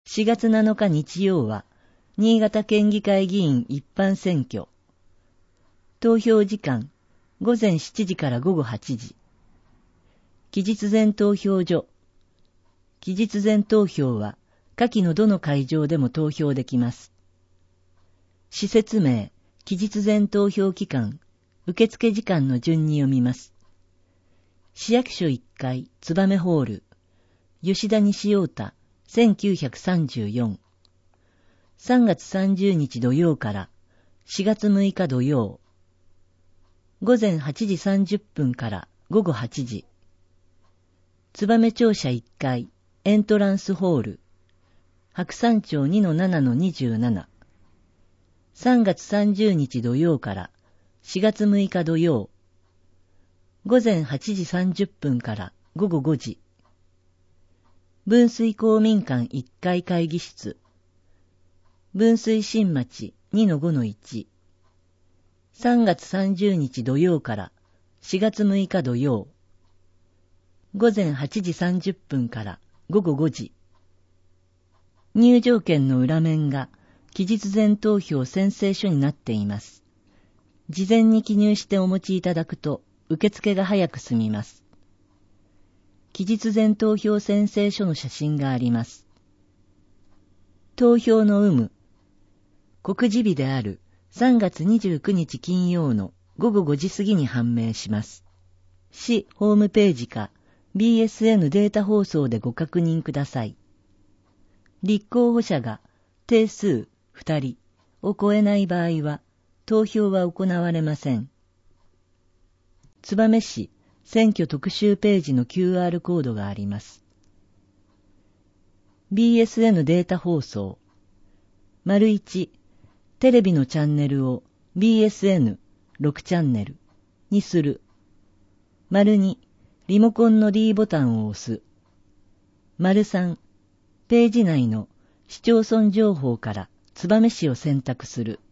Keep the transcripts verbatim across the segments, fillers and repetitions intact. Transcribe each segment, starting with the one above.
しがつなのか日曜は、新潟県議会議員一般選挙。投票時間、ごぜんしちじからごごはちじ。期日前投票所。期日前投票は、下記のどの会場でも投票できます。施設名、期日前投票期間、受付時間の順に読みます。市役所いっかい、燕ホール、吉田西太田、せんきゅうひゃくさんじゅうよん。さんがつさんじゅうにち土曜からしがつむいか土曜。ごぜんはちじさんじゅっぷんからごごはちじ。燕庁舎いっかい、エントランスホール、白山町 にのななのにじゅうなな。さんがつさんじゅうにち土曜からしがつむいか土曜。ごぜんはちじさんじゅっぷんからごごごじ。分水公民館いっかい会議室。分水新町 にのごのいち。さんがつさんじゅうにち土曜からしがつむいか土曜。ごぜんはちじさんじゅっぷんからごごごじ。入場券の裏面が期日前投票宣誓書になっています。事前に記入してお持ちいただくと受付が早く済みます。期日前投票宣誓書の写真があります。投票の有無。告示日であるさんがつにじゅうくにち金曜のごごごじ過ぎに判明します。市ホームページか ビーエスエヌ データ放送でご確認ください。立候補者が定数ふたりを超えない場合は投票は行われません。燕市選挙特集ページの キューアール コードがあります。ビーエスエヌ データ放送。丸いち、テレビのチャンネルを ビーエスエヌろく チャンネルにする。丸に、リモコンの D ボタンを押す。丸さん、ページ内の市町村情報から燕市を選択する。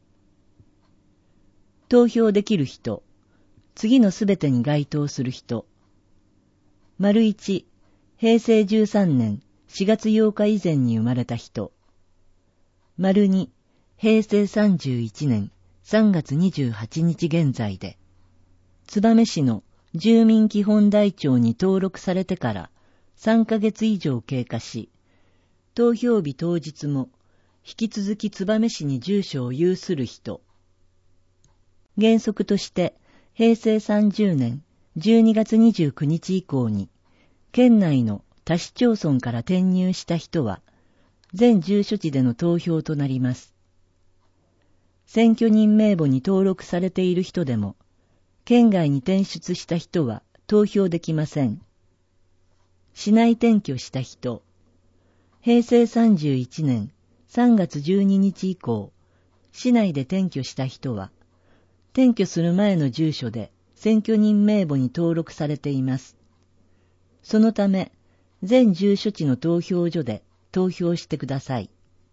投票できる人。次のすべてに該当する人。丸いち、へいせいじゅうさんねんしがつようか以前に生まれた人。丸に、へいせいさんじゅういちねんさんがつにじゅうはちにち現在で、燕市の住民基本台帳に登録されてからさんかげつ以上経過し、投票日当日も引き続き燕市に住所を有する人。原則として、へいせいさんじゅうねんじゅうにがつにじゅうくにち以降に、県内の他市町村から転入した人は、全住所地での投票となります。選挙人名簿に登録されている人でも、県外に転出した人は投票できません。市内転居した人、へいせいさんじゅういちねんさんがつじゅうににち以降、市内で転居した人は、転居する前の住所で選挙人名簿に登録されています。そのため、全住所地の投票所で投票してください。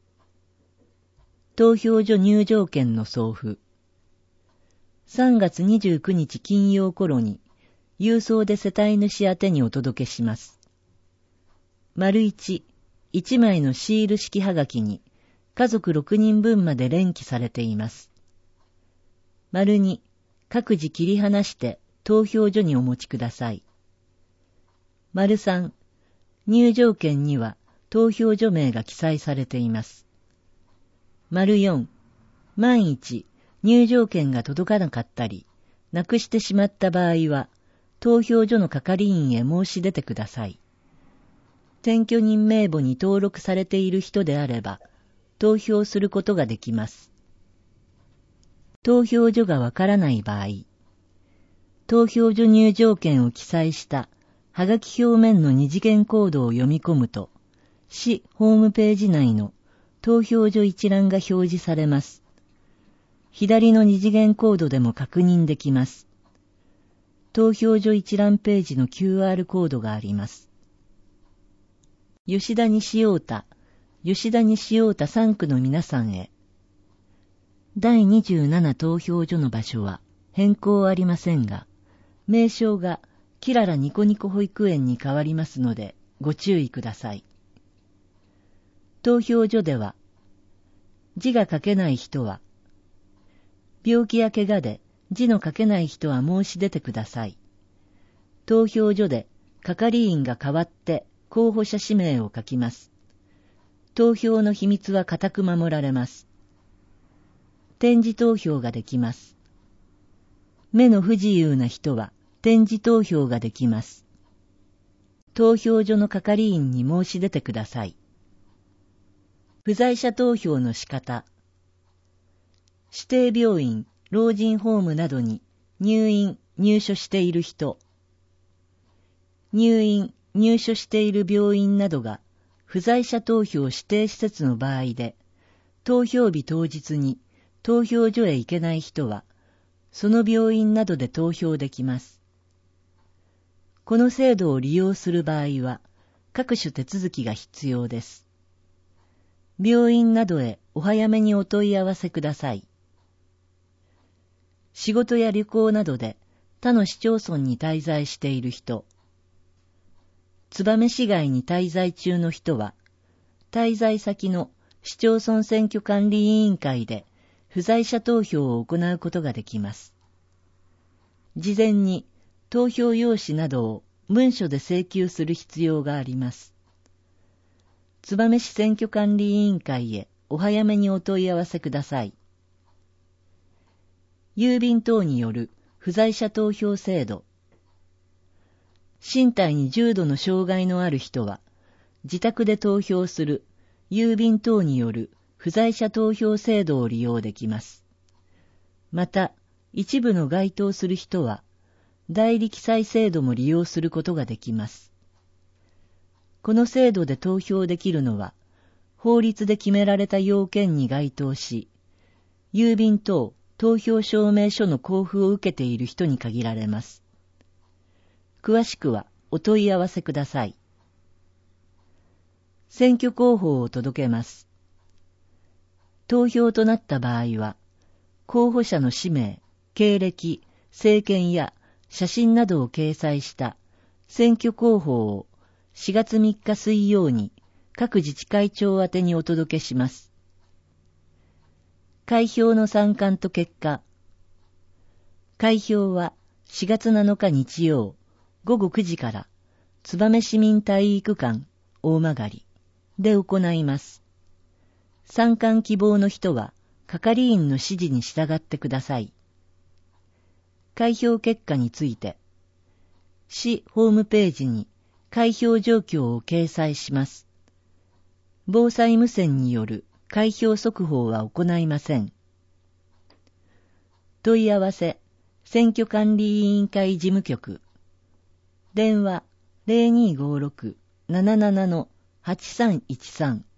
投票所入場券の送付。さんがつにじゅうくにち金曜頃に、郵送で世帯主宛てにお届けします。丸一、いちまいのシール式はがきに、家族ろくにんぶんまで連記されています。丸に、各自切り離して投票所にお持ちください。丸三、入場券には投票所名が記載されています。丸四、万一入場券が届かなかったり、なくしてしまった場合は、投票所の係員へ申し出てください。選挙人名簿に登録されている人であれば、投票することができます。投票所がわからない場合、投票所入場券を記載したはがき表面の二次元コードを読み込むと、市ホームページ内の投票所一覧が表示されます。左の二次元コードでも確認できます。投票所一覧ページの キューアール コードがあります。吉田西太田、吉田西太田さんくの皆さんへ。だいにじゅうなな投票所の場所は変更はありませんが、名称がキララニコニコ保育園に変わりますのでご注意ください。 投票所では、字が書けない人は、病気や怪我で字の書けない人は申し出てください。投票所で係員が代わって候補者氏名を書きます。投票の秘密は固く守られます。点字投票ができます。目の不自由な人は点字投票ができます。投票所の係員に申し出てください。不在者投票の仕方。指定病院、老人ホームなどに入院、入所している人。入院、入所している病院などが不在者投票指定施設の場合で、投票日当日に投票所へ行けない人は、その病院などで投票できます。この制度を利用する場合は、各種手続きが必要です。病院などへお早めにお問い合わせください。仕事や旅行などで他の市町村に滞在している人、燕市街に滞在中の人は、滞在先の市町村選挙管理委員会で不在者投票を行うことができます。事前に投票用紙などを文書で請求する必要があります。燕市選挙管理委員会へお早めにお問い合わせください。郵便等による不在者投票制度。身体に重度の障害のある人は、自宅で投票する郵便等による不在者投票制度を利用できます。また、一部の該当する人は、代理記載制度も利用することができます。この制度で投票できるのは、法律で決められた要件に該当し、郵便等投票証明書の交付を受けている人に限られます。詳しくはお問い合わせください。選挙公報を届けます。投票となった場合は、候補者の氏名、経歴、政見や写真などを掲載した選挙公報をしがつみっか水曜に各自治会長宛てにお届けします。開票の参観と結果。開票はしがつなのか日曜ごごくじから燕市民体育館大曲で行います。参観希望の人は係員の指示に従ってください。開票結果について、市ホームページに開票状況を掲載します。防災無線による開票速報は行いません。問い合わせ、選挙管理委員会事務局。電話 ゼロにーごーろく なななな はちさんいちさん